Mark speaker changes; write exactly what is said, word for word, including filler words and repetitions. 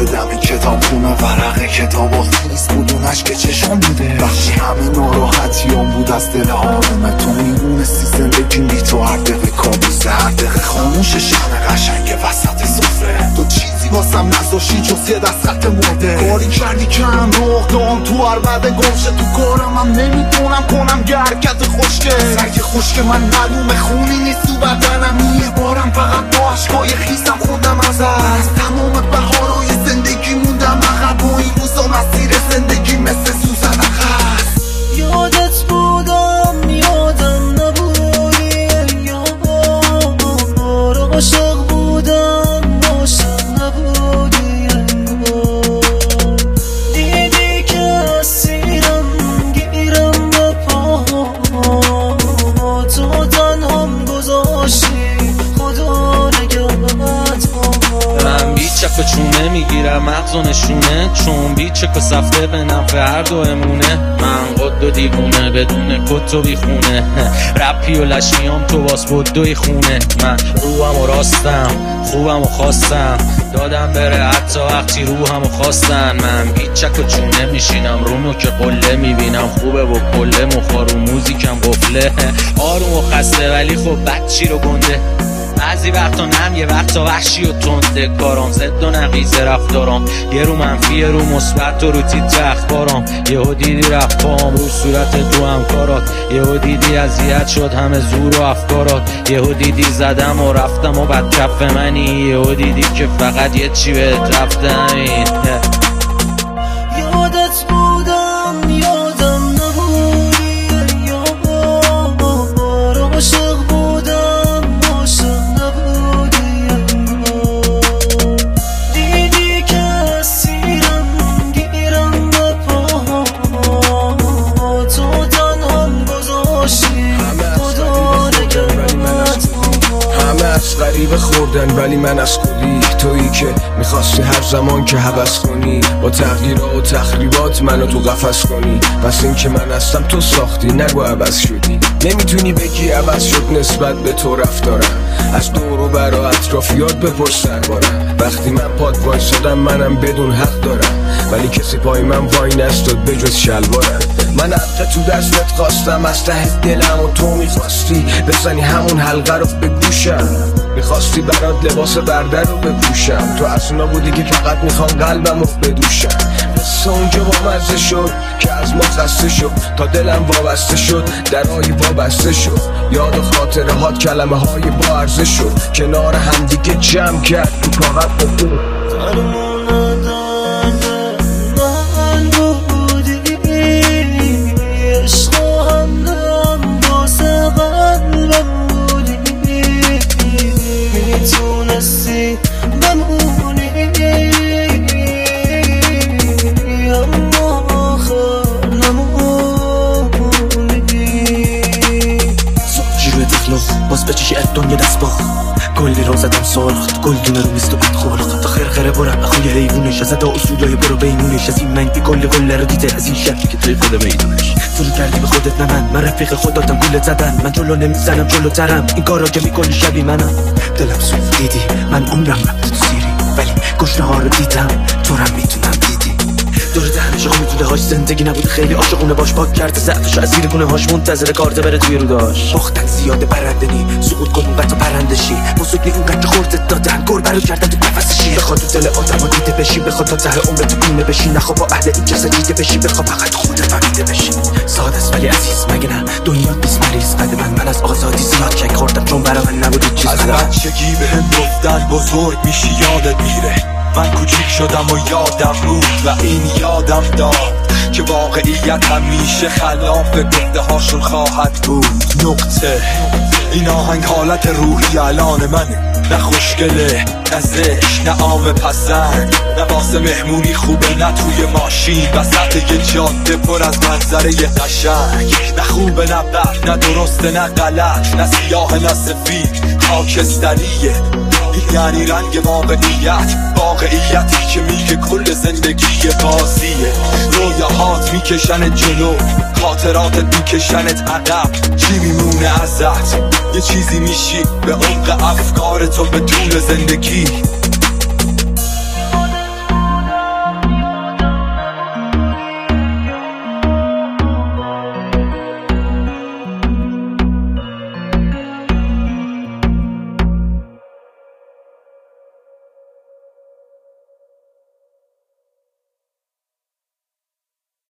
Speaker 1: واسه دم کتاب خونه ورق کتاب آخیز بودونش که چشم بوده بخشی همه ناراحتیام بود از دل آرومه تو میدونستی زندگیم بی تو هر دقیقه کابوسه هر دقیقه خاموش شمع قشنگ وسط سفره تو چیزی واسم نذاشی جز یه دست خط مرده کاری کردی که هم روح دام تو عربده گمشه تو کارم هم نمیتونم کنم یه حرکت خوشگه سرگ خوشگه من معلومه خونی نیست تو بدنم یه بارم فقط با عشقای خیسم خوندم ازت از تمام بهارای زندگی موندم عقب و این روزا مسیر زندگی مثل سوزن عقب
Speaker 2: یادت بودم یادم نبودی یار عاشق بودم عاشق نبودی دیدی که اسیرم گیرم به پا تو تنهام گذاشتی خدا نگهت
Speaker 3: من بیچک و چونه میگیرم مغز و نشونه چون بیچک و سفته به نفع هر دو امونه من قد و دیوونه بدون کت و بیخونه رپی و لشمیام تو باس بود دوی خونه من روحم و راستم خوبم و خواستم دادم بره حتی وقتی روحم و خواستن من بیچک و چونه میشینم رومو که قله میبینم خوبه و کله مخارو موزیکم قفله آروم و خسته ولی خب بچی رو گنده بعضی وقتا نم یه وقتا وحشی و تنده کارام زد و نقیز رفتارام یه رو منفی یه رو مثبت و رو تیتر اخبارام یهو دیدی رفت پام رو صورت تو همکارات یهو دیدی اذیت شد همه زور و افکارات یهو دیدی زدم و رفتم و بد کف منی یهو دیدی که فقط یه چی بهت رفته همین
Speaker 2: یادت بودم یادم نبودی یار عاشق بودم عاشق نبودی دیدی که اسیرم گیرم به پا تو تنهام گذاشتی خدا نگهت
Speaker 4: همه از غریبه خوردن ولی من از خودی تویی که میخواستی هر زمان که هوس کنی با تغییرات و تخریبات منو تو قفس کنی پس این که من هستم تو ساختی نگو عوض شدی نمیتونی بگی عوض شد نسبت به تو رفتارم از دور و بر و اطرافیات بپرس دربارم وقتی من پاد وایسادم منم بدون حق دارم ولی کسی پای من وای نستاد بجز شلوارم من حق تو دستت خواستم از ته دلم و تو میخواستی بزنی همون حلقه رو به گوشم میخواستی برات لباس برده رو بپوشم تو از اونا بودی که فقط میخوام قلبم رو بدوشم بس اونجا با مزه شد که از ما خسته شد تا دلم وابسته شد درهای وابسته شد یاد و خاطره هات کلمه های با ارزش شد کنار همدیگه جمع کرد تو کاغذ بخون
Speaker 2: میتونستی بمونی اما آخر نمونی
Speaker 5: جیروی تخلو باز بچشی از دنیا دست با کلی رو زدم سالخت گل دونه رو میست و بد خالخت تا خرخره برم اخوی حیوونش از ادا اصولای برو بینونش از این منگی کلی گل رو دیده از این شکلی که توی خود میدونش فرو کردی به خودت نه من من رفیق خوداتم گولت زدن من جلو نمیزنم جلوترم این کارا که میکنی شبی منم دلم سوف دیدی من عمرم رفت تو سیری ولی گشنه ها رو دیدم تو رم میتونم دیدی دور دهنش آقا میتونه هاش زندگی نبود خیلی عاشقونه باش پاک کرده ضعفش از زیر گونه هاش منتظر کارته بره توی روداش باختن زیاده برنده نی سقوط کن اونقدر تو پرندشی بزرگ نی اونقدر خورده دادن گربه رو کردن تو قفسشی بخواد تو دل آدم دیده بشی بخواد تا ته عمرت بیمه بشی نخوا با اهل این جسد دیده بشی بخواد فقط خودت فهمیده بشی ساده است ولی عزیز مگه نه دنیا بیست مریض قد من من از آزادی زیاد کک خوردم چون برای من نبود چیز
Speaker 6: از بچگی بهم گفتن بزرگ میشی یادت میره من کوچیک شدم و یادم بود و این یادم داد که واقعیت همیشه خلاف گفته هاشون خواهد بود نقطه این آهنگ حالت روحی الان منه نه خوشگله نه زشت نه عام پسند نه واسه مهمونی خوبه نه توی ماشین وسط یه جاده پر از منظره قشنگ نه خوبه نه بد نه درسته نه غلط نه سیاه نه سفید خاکستریه یعنی رنگ واقعیت واقعیتی که میگه کل زندگی بازیه رویاهات میکشنت جلو خاطراتت میکشنت عقب چی میمونه ازت یه چیزی میشی به عمق افکار تو بدون زندگی